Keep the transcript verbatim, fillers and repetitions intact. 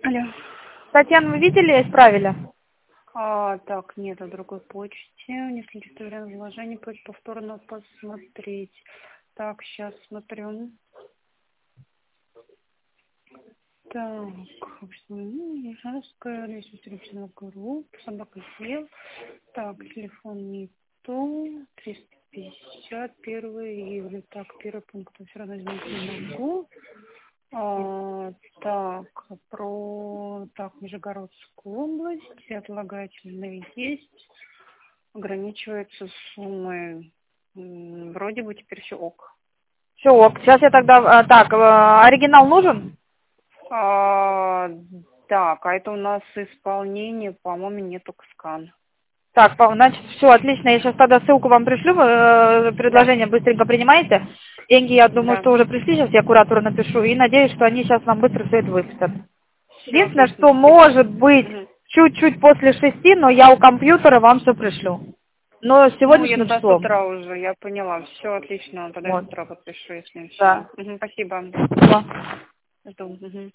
Алло. Татьяна, вы видели, исправили? А, так, нет, о другой почте. Несколько вариантов вложений, просьба повторно посмотреть. Так, сейчас смотрю. Так, Ижевская, лестница групп, собака съел. Так, телефон не то, триста пятьдесят, первого июля. Так, первый пункт, все равно изменить не могу. А, так, про, так, Нижегородскую область, отлагательные есть, ограничивается суммой, м, вроде бы теперь все ок. Все, ок. Сейчас я тогда... а, Так, а, оригинал нужен? А, так, а это у нас исполнение, по-моему, нет, только скан. Так, по- значит, все, отлично. Я сейчас тогда ссылку вам пришлю, вы, э, Да, предложение быстренько принимаете. Деньги, я думаю, да, что уже пришли, сейчас я куратору напишу. И надеюсь, что они сейчас нам быстро все это выпустят. все Единственное, отлично, что спасибо. может быть Мгм. чуть-чуть после шести, но я у компьютера вам все пришлю. Но с Ну, я сегодняшним тогда с числом. утра уже, я поняла, все отлично, тогда я с Вот. утра подпишу, если все. Да. Спасибо. Спасибо. Жду. Мгм.